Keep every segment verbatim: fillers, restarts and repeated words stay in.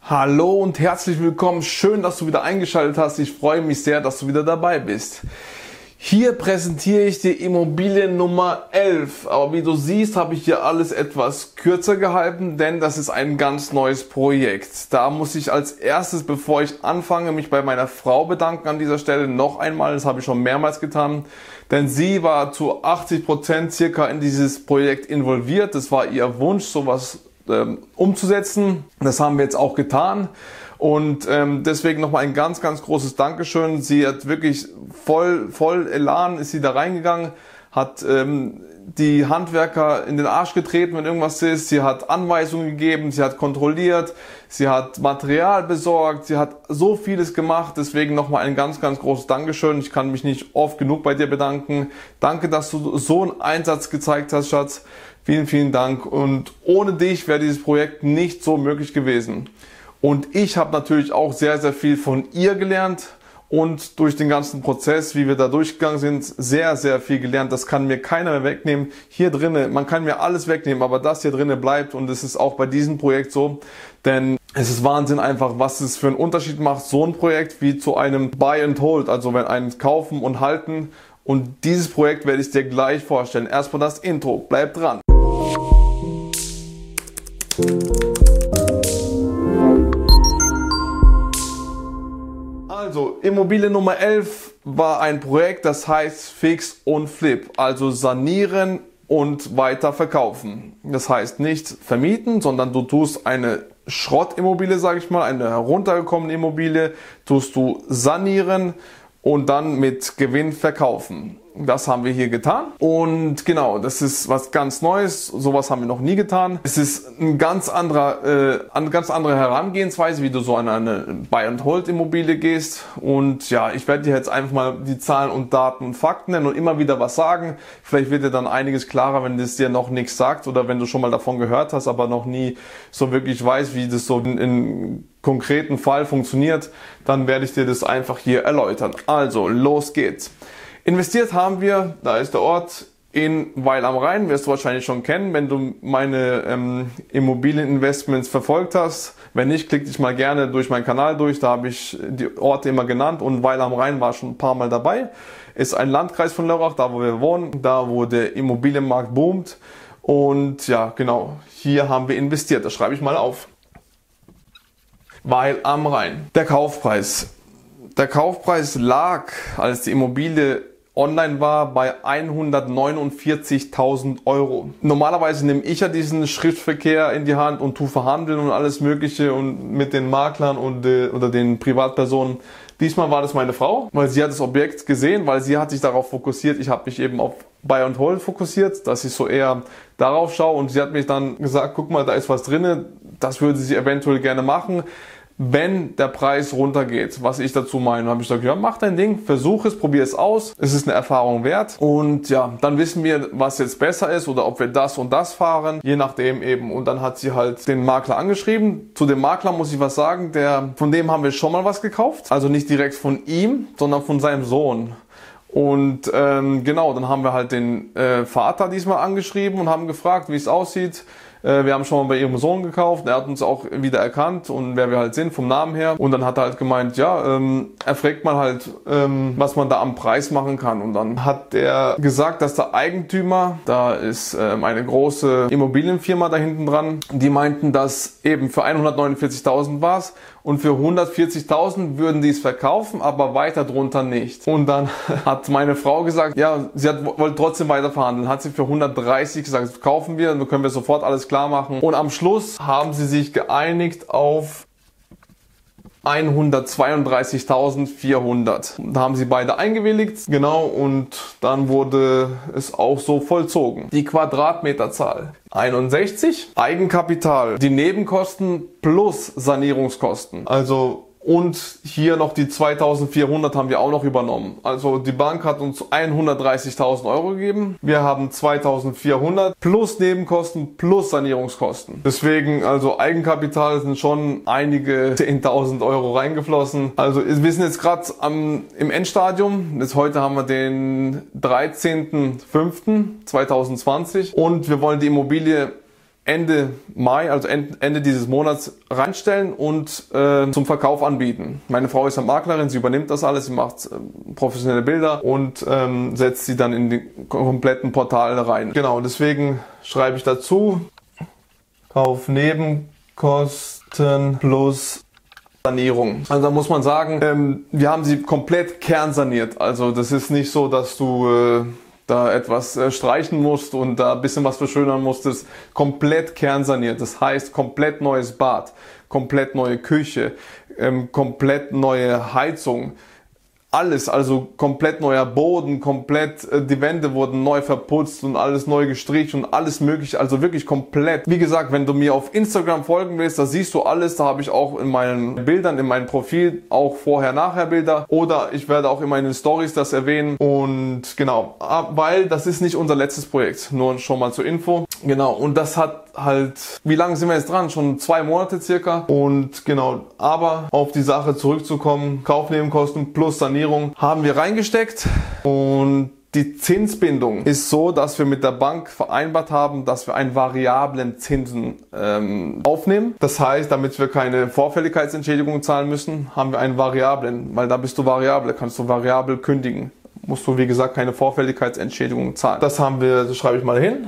Hallo und herzlich willkommen. Schön, dass du wieder eingeschaltet hast. Ich freue mich sehr, dass du wieder dabei bist. Hier präsentiere ich dir Immobilie Nummer elf. Aber wie du siehst, habe ich hier alles etwas kürzer gehalten, denn das ist ein ganz neues Projekt. Da muss ich als erstes, bevor ich anfange, mich bei meiner Frau bedanken an dieser Stelle noch einmal. Das habe ich schon mehrmals getan, denn sie war zu achtzig Prozent circa in dieses Projekt involviert. Das war ihr Wunsch, sowas ähm, umzusetzen. Das haben wir jetzt auch getan. Und ähm, deswegen nochmal ein ganz, ganz großes Dankeschön. Sie hat wirklich voll, voll Elan ist sie da reingegangen, hat ähm, die Handwerker in den Arsch getreten, wenn irgendwas ist. Sie hat Anweisungen gegeben, sie hat kontrolliert, sie hat Material besorgt, sie hat so vieles gemacht. Deswegen nochmal ein ganz, ganz großes Dankeschön. Ich kann mich nicht oft genug bei dir bedanken. Danke, dass du so einen Einsatz gezeigt hast, Schatz. Vielen, vielen Dank. Und ohne dich wäre dieses Projekt nicht so möglich gewesen. Und ich habe natürlich auch sehr, sehr viel von ihr gelernt und durch den ganzen Prozess, wie wir da durchgegangen sind, sehr, sehr viel gelernt. Das kann mir keiner mehr wegnehmen. Hier drinnen, man kann mir alles wegnehmen, aber das hier drinnen bleibt und es ist auch bei diesem Projekt so. Denn es ist Wahnsinn einfach, was es für einen Unterschied macht, so ein Projekt wie zu einem Buy and Hold, also wenn ein Kaufen und Halten. Und dieses Projekt werde ich dir gleich vorstellen. Erstmal das Intro, bleib dran. Also, Immobilie Nummer elf war ein Projekt, das heißt Fix und Flip, also sanieren und weiter verkaufen. Das heißt nicht vermieten, sondern du tust eine Schrottimmobilie, sage ich mal, eine heruntergekommene Immobilie, tust du sanieren und dann mit Gewinn verkaufen. Das haben wir hier getan und genau, das ist was ganz Neues, sowas haben wir noch nie getan. Es ist ein ganz anderer, äh, eine ganz andere Herangehensweise, wie du so an eine Buy-and-Hold-Immobilie gehst und ja, ich werde dir jetzt einfach mal die Zahlen und Daten und Fakten nennen und immer wieder was sagen. Vielleicht wird dir dann einiges klarer, wenn das dir noch nichts sagt oder wenn du schon mal davon gehört hast, aber noch nie so wirklich weißt, wie das so in, in konkreten Fall funktioniert, dann werde ich dir das einfach hier erläutern. Also, los geht's. Investiert haben wir, da ist der Ort, in Weil am Rhein, wirst du wahrscheinlich schon kennen, wenn du meine ähm, Immobilieninvestments verfolgt hast. Wenn nicht, klick dich mal gerne durch meinen Kanal durch, da habe ich die Orte immer genannt und Weil am Rhein war schon ein paar Mal dabei. Ist ein Landkreis von Lörrach, da wo wir wohnen, da wo der Immobilienmarkt boomt. Und ja, genau, hier haben wir investiert, das schreibe ich mal auf. Weil am Rhein. Der Kaufpreis. Der Kaufpreis lag, als die Immobilie online war, bei hundertneunundvierzigtausend Euro. Normalerweise nehme ich ja diesen Schriftverkehr in die Hand und tue verhandeln und alles Mögliche und mit den Maklern und äh, oder den Privatpersonen. Diesmal war das meine Frau, weil sie hat das Objekt gesehen, weil sie hat sich darauf fokussiert. Ich habe mich eben auf Buy and Hold fokussiert, dass ich so eher darauf schaue und sie hat mich dann gesagt, guck mal, da ist was drin, das würde sie eventuell gerne machen, wenn der Preis runtergeht, was ich dazu meine. Habe ich gesagt, ja, mach dein Ding, versuch es, probier es aus, es ist eine Erfahrung wert und ja, dann wissen wir, was jetzt besser ist oder ob wir das und das fahren, je nachdem eben. Und dann hat sie halt den Makler angeschrieben. Zu dem Makler muss ich was sagen, der, von dem haben wir schon mal was gekauft, also nicht direkt von ihm, sondern von seinem Sohn. Und ähm, genau, dann haben wir halt den äh, Vater diesmal angeschrieben und haben gefragt, wie es aussieht. Wir haben schon mal bei ihrem Sohn gekauft, er hat uns auch wieder erkannt und wer wir halt sind vom Namen her. Und dann hat er halt gemeint, ja, ähm, er fragt mal halt, ähm, was man da am Preis machen kann. Und dann hat er gesagt, dass der Eigentümer, da ist ähm, eine große Immobilienfirma da hinten dran, die meinten, dass eben für hundertneunundvierzigtausend war es und für hundertvierzigtausend würden die es verkaufen, aber weiter drunter nicht. Und dann hat meine Frau gesagt, ja, sie hat, wollte trotzdem weiter verhandeln, hat sie für hundertdreißig gesagt, kaufen wir, dann können wir sofort alles klar machen. Und am Schluss haben sie sich geeinigt auf hundertzweiunddreißigtausendvierhundert. Da haben sie beide eingewilligt, genau, und dann wurde es auch so vollzogen. Die Quadratmeterzahl einundsechzig, Eigenkapital, die Nebenkosten plus Sanierungskosten. Also und hier noch die zweitausendvierhundert haben wir auch noch übernommen. Also die Bank hat uns hundertdreißigtausend Euro gegeben. Wir haben zweitausendvierhundert plus Nebenkosten plus Sanierungskosten. Deswegen, also Eigenkapital sind schon einige zehntausend Euro reingeflossen. Also wir sind jetzt gerade im Endstadium. Jetzt heute haben wir den dreizehnten fünften zweitausendzwanzig und wir wollen die Immobilie Ende Mai, also Ende dieses Monats reinstellen und äh, zum Verkauf anbieten. Meine Frau ist ja Maklerin, sie übernimmt das alles, sie macht äh, professionelle Bilder und ähm, setzt sie dann in die kompletten Portale rein. Genau, deswegen schreibe ich dazu, Kaufnebenkosten plus Sanierung. Also da muss man sagen, ähm, wir haben sie komplett kernsaniert. Also das ist nicht so, dass du äh, da etwas äh, streichen musst und da ein bisschen was verschönern musstest. Komplett kernsaniert. Das heißt komplett neues Bad, komplett neue Küche, ähm, komplett neue Heizung. Alles, also komplett neuer Boden, komplett äh, die Wände wurden neu verputzt und alles neu gestrichen und alles mögliche, also wirklich komplett. Wie gesagt, wenn du mir auf Instagram folgen willst, da siehst du alles, da habe ich auch in meinen Bildern, in meinem Profil auch Vorher-Nachher Bilder oder ich werde auch in meinen Stories das erwähnen und genau, weil das ist nicht unser letztes Projekt, nur schon mal zur Info. Genau, und das hat halt, wie lange sind wir jetzt dran? Schon zwei Monate circa und genau, aber auf die Sache zurückzukommen, Kaufnebenkosten plus Sanierung haben wir reingesteckt und die Zinsbindung ist so, dass wir mit der Bank vereinbart haben, dass wir einen variablen Zinsen ähm, aufnehmen. Das heißt, damit wir keine Vorfälligkeitsentschädigung zahlen müssen, haben wir einen variablen, weil da bist du variabel, kannst du variabel kündigen. Musst du, wie gesagt, keine Vorfälligkeitsentschädigung zahlen. Das haben wir, das schreibe ich mal hin.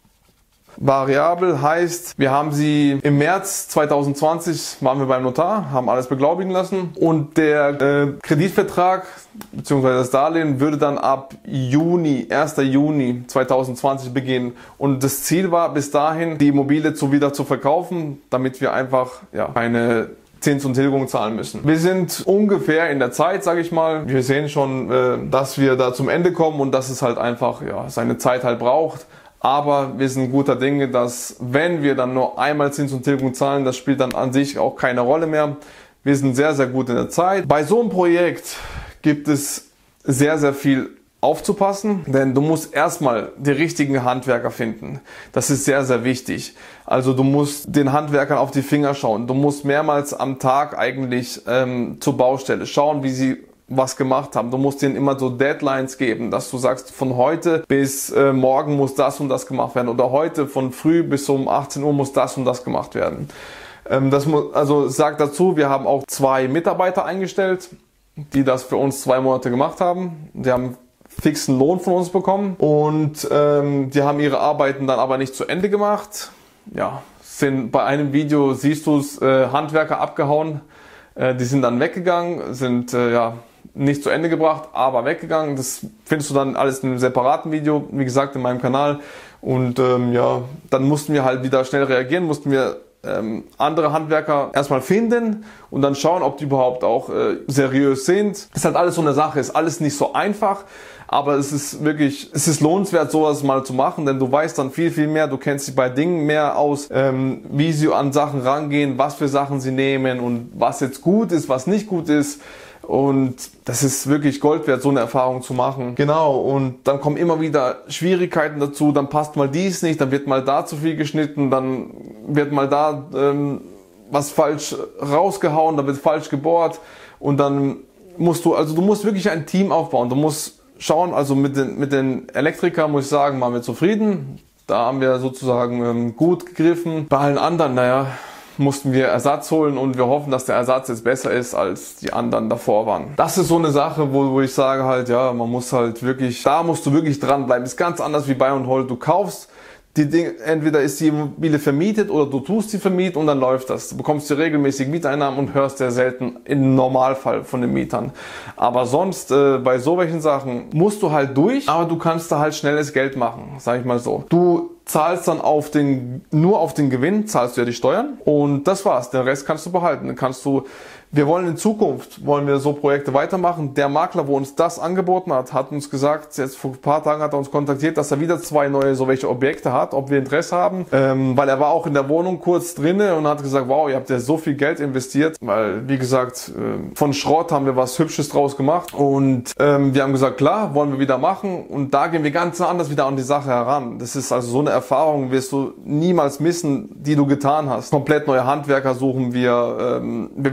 Variabel heißt, wir haben sie im März zweitausendzwanzig waren wir beim Notar, haben alles beglaubigen lassen und der äh, Kreditvertrag bzw. das Darlehen würde dann ab Juni, erster Juni zweitausendzwanzig beginnen und das Ziel war bis dahin die Immobilie zu wieder zu verkaufen, damit wir einfach ja keine Zins und Tilgung zahlen müssen. Wir sind ungefähr in der Zeit, sage ich mal. Wir sehen schon, äh, dass wir da zum Ende kommen und dass es halt einfach ja seine Zeit halt braucht. Aber wir sind guter Dinge, dass wenn wir dann nur einmal Zins und Tilgung zahlen, das spielt dann an sich auch keine Rolle mehr. Wir sind sehr, sehr gut in der Zeit. Bei so einem Projekt gibt es sehr, sehr viel aufzupassen, denn du musst erstmal die richtigen Handwerker finden. Das ist sehr, sehr wichtig. Also du musst den Handwerkern auf die Finger schauen. Du musst mehrmals am Tag eigentlich ähm, zur Baustelle schauen, wie sie was gemacht haben. Du musst denen immer so Deadlines geben, dass du sagst, von heute bis äh, morgen muss das und das gemacht werden oder heute von früh bis um achtzehn Uhr muss das und das gemacht werden. Ähm, das muss, also sag dazu, wir haben auch zwei Mitarbeiter eingestellt, die das für uns zwei Monate gemacht haben. Die haben fixen Lohn von uns bekommen und ähm, die haben ihre Arbeiten dann aber nicht zu Ende gemacht. Ja, sind bei einem Video siehst du es, äh, Handwerker abgehauen, äh, die sind dann weggegangen, sind äh, ja nicht zu Ende gebracht, aber weggegangen. Das findest du dann alles in einem separaten Video, wie gesagt, in meinem Kanal. Und ähm, ja, dann mussten wir halt wieder schnell reagieren, mussten wir ähm, andere Handwerker erstmal finden und dann schauen, ob die überhaupt auch äh, seriös sind. Ist halt alles so eine Sache, ist alles nicht so einfach. Aber es ist wirklich, es ist lohnenswert, sowas mal zu machen, denn du weißt dann viel, viel mehr. Du kennst dich bei Dingen mehr aus, ähm, wie sie an Sachen rangehen, was für Sachen sie nehmen und was jetzt gut ist, was nicht gut ist. Und das ist wirklich Gold wert, so eine Erfahrung zu machen. Genau, und dann kommen immer wieder Schwierigkeiten dazu, dann passt mal dies nicht, dann wird mal da zu viel geschnitten, dann wird mal da ähm, was falsch rausgehauen, dann wird falsch gebohrt und dann musst du, also du musst wirklich ein Team aufbauen, du musst schauen, also mit den, mit den Elektrikern muss ich sagen, waren wir zufrieden, da haben wir sozusagen ähm, gut gegriffen. Bei allen anderen, naja, mussten wir Ersatz holen und wir hoffen, dass der Ersatz jetzt besser ist, als die anderen davor waren. Das ist so eine Sache, wo, wo ich sage halt, ja, man muss halt wirklich, da musst du wirklich dranbleiben. Ist ganz anders wie bei und Hol. Du kaufst die Dinge, entweder ist die Immobilie vermietet oder du tust sie vermieten und dann läuft das. Du bekommst dir regelmäßig Mieteinnahmen und hörst sehr selten im Normalfall von den Mietern. Aber sonst, äh, bei so welchen Sachen musst du halt durch, aber du kannst da halt schnelles Geld machen, sag ich mal so. Du zahlst dann auf den, nur auf den Gewinn, zahlst du ja die Steuern und das war's. Den Rest kannst du behalten. Dann kannst du, wir wollen in Zukunft, wollen wir so Projekte weitermachen. Der Makler, wo uns das angeboten hat, hat uns gesagt, jetzt vor ein paar Tagen hat er uns kontaktiert, dass er wieder zwei neue so welche Objekte hat, ob wir Interesse haben, ähm, weil er war auch in der Wohnung kurz drinne und hat gesagt, wow, ihr habt ja so viel Geld investiert, weil, wie gesagt, äh, von Schrott haben wir was Hübsches draus gemacht und ähm, wir haben gesagt, klar, wollen wir wieder machen und da gehen wir ganz anders wieder an die Sache heran. Das ist also so eine Erfahrung, wirst du niemals missen, die du getan hast. Komplett neue Handwerker suchen wir, ähm, wir wissen jetzt, auf was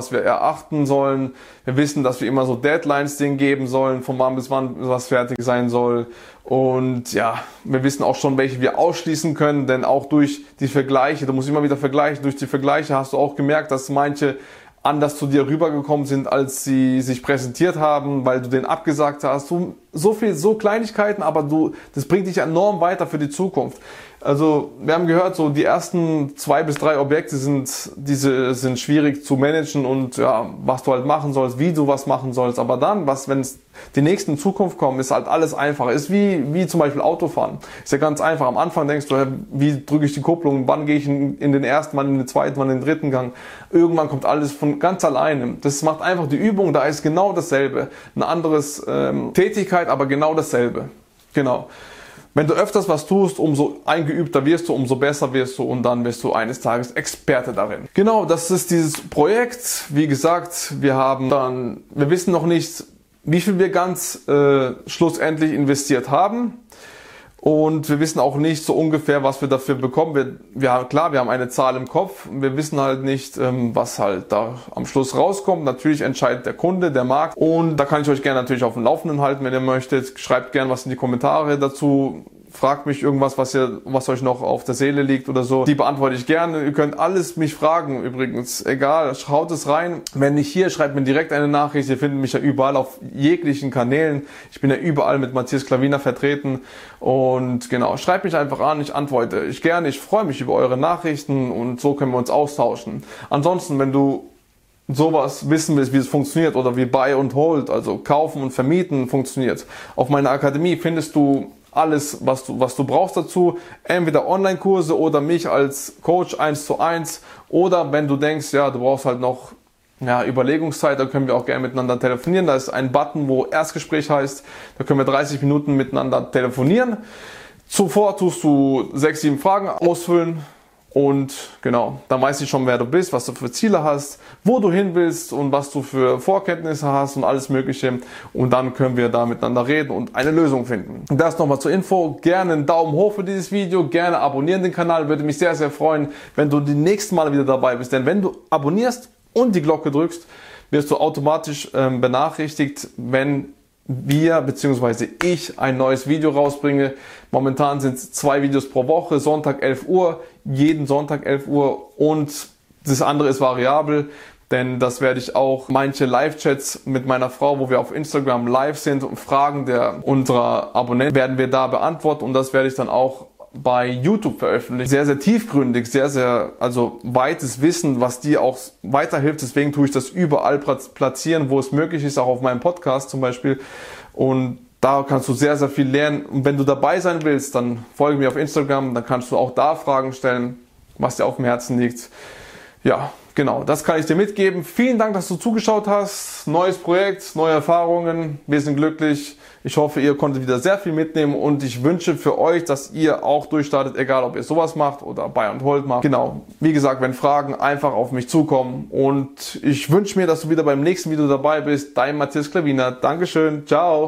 was wir erachten sollen. Wir wissen, dass wir immer so Deadlines denen geben sollen, von wann bis wann was fertig sein soll. Und ja, wir wissen auch schon, welche wir ausschließen können, denn auch durch die Vergleiche, du musst immer wieder vergleichen, durch die Vergleiche hast du auch gemerkt, dass manche anders zu dir rübergekommen sind, als sie sich präsentiert haben, weil du den abgesagt hast. So, so viel, so Kleinigkeiten, aber du, das bringt dich enorm weiter für die Zukunft. Also, wir haben gehört, so die ersten zwei bis drei Objekte sind, diese sind schwierig zu managen und ja, was du halt machen sollst, wie du was machen sollst. Aber dann, was, wenn es die nächsten in Zukunft kommen, ist halt alles einfacher. Ist wie, wie zum Beispiel Autofahren. Ist ja ganz einfach. Am Anfang denkst du, wie drücke ich die Kupplung, wann gehe ich in, in den ersten, wann in den zweiten, wann in den dritten Gang. Irgendwann kommt alles von ganz alleine. Das macht einfach die Übung, da ist genau dasselbe. Eine andere ähm, Tätigkeit, aber genau dasselbe. Genau. Wenn du öfters was tust, umso eingeübter wirst du, umso besser wirst du und dann wirst du eines Tages Experte darin. Genau, das ist dieses Projekt. Wie gesagt, wir haben dann, wir wissen noch nicht, wie viel wir ganz äh, schlussendlich investiert haben. Und wir wissen auch nicht so ungefähr, was wir dafür bekommen. Wir, wir, klar, wir haben eine Zahl im Kopf. Wir wissen halt nicht, ähm, was halt da am Schluss rauskommt. Natürlich entscheidet der Kunde, der Markt. Und da kann ich euch gerne natürlich auf dem Laufenden halten, wenn ihr möchtet. Schreibt gerne was in die Kommentare dazu. Fragt mich irgendwas, was ihr, was euch noch auf der Seele liegt oder so. Die beantworte ich gerne. Ihr könnt alles mich fragen übrigens. Egal, schaut es rein. Wenn nicht hier, schreibt mir direkt eine Nachricht. Ihr findet mich ja überall auf jeglichen Kanälen. Ich bin ja überall mit Matthias Klavina vertreten. Und genau, schreibt mich einfach an. Ich antworte ich gerne. Ich freue mich über eure Nachrichten und so können wir uns austauschen. Ansonsten, wenn du sowas wissen willst, wie es funktioniert oder wie Buy und Hold, also kaufen und vermieten funktioniert, auf meiner Akademie findest du alles, was du, was du brauchst dazu, entweder Online-Kurse oder mich als Coach eins zu eins oder wenn du denkst, ja, du brauchst halt noch ja, Überlegungszeit, da können wir auch gerne miteinander telefonieren. Da ist ein Button, wo Erstgespräch heißt, da können wir dreißig Minuten miteinander telefonieren. Zuvor tust du sechs, sieben Fragen ausfüllen. Und genau, dann weiß ich schon, wer du bist, was du für Ziele hast, wo du hin willst und was du für Vorkenntnisse hast und alles Mögliche. Und dann können wir da miteinander reden und eine Lösung finden. Und das nochmal zur Info. Gerne einen Daumen hoch für dieses Video, gerne abonnieren den Kanal. Würde mich sehr, sehr freuen, wenn du die nächsten Male wieder dabei bist. Denn wenn du abonnierst und die Glocke drückst, wirst du automatisch ähm, benachrichtigt, wenn wir bzw. ich ein neues Video rausbringe. Momentan sind es zwei Videos pro Woche, Sonntag elf Uhr, jeden Sonntag elf Uhr und das andere ist variabel, denn das werde ich auch manche Live-Chats mit meiner Frau, wo wir auf Instagram live sind und Fragen der unserer Abonnenten werden wir da beantworten und das werde ich dann auch bei YouTube veröffentlichen. Sehr, sehr tiefgründig, sehr, sehr, also weites Wissen, was dir auch weiterhilft. Deswegen tue ich das überall platzieren, wo es möglich ist, auch auf meinem Podcast zum Beispiel. Und da kannst du sehr, sehr viel lernen. Und wenn du dabei sein willst, dann folge mir auf Instagram, dann kannst du auch da Fragen stellen, was dir auf dem Herzen liegt. Ja, genau, das kann ich dir mitgeben. Vielen Dank, dass du zugeschaut hast. Neues Projekt, neue Erfahrungen. Wir sind glücklich. Ich hoffe, ihr konntet wieder sehr viel mitnehmen und ich wünsche für euch, dass ihr auch durchstartet, egal ob ihr sowas macht oder Buy and Hold macht. Genau, wie gesagt, wenn Fragen, einfach auf mich zukommen und ich wünsche mir, dass du wieder beim nächsten Video dabei bist. Dein Matthias Klavina. Dankeschön, ciao.